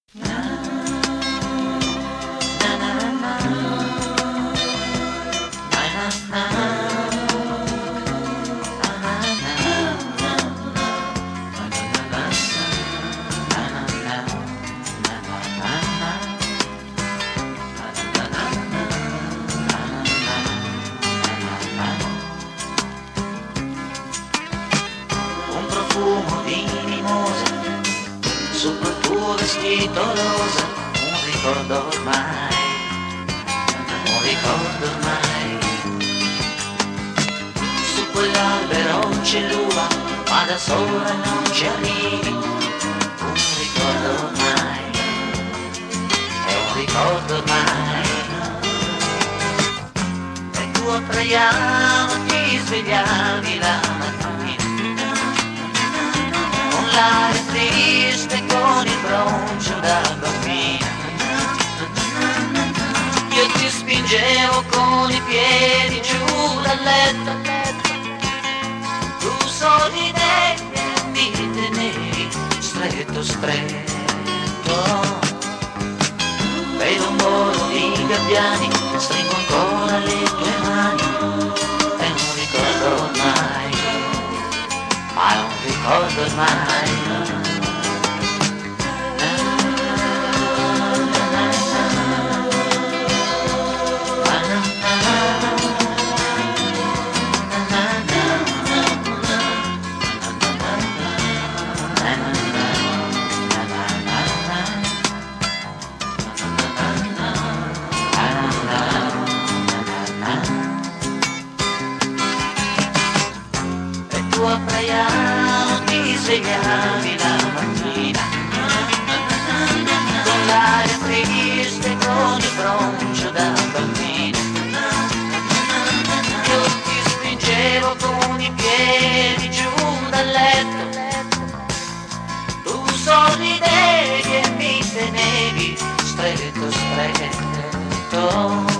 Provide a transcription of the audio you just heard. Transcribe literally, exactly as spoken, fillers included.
Un profumo di mimosa sopra il tuo vestito rosa, un ricordo ormai, un ricordo ormai. Su quell'albero c'è l'uva, ma da sola non ci arrivi, un ricordo ormai, è un ricordo ormai. E tu a Traiano ti svegliavi la mattina, con l'aria triste, con il broncio da bambina. Io ti spingevo con i piedi giù dal letto, tu sorridevi e mi tenevi stretto, stretto. Vedo un volo di gabbiani, stringo ancora le tue mani, è un ricordo ormai, ma è un ricordo ormai. Tu a Traiano ti svegliavi la mattina, con l'aria triste, con il broncio da bambina. Io ti spingevo con i piedi giù dal letto, tu sorridevi e mi tenevi stretto, stretto.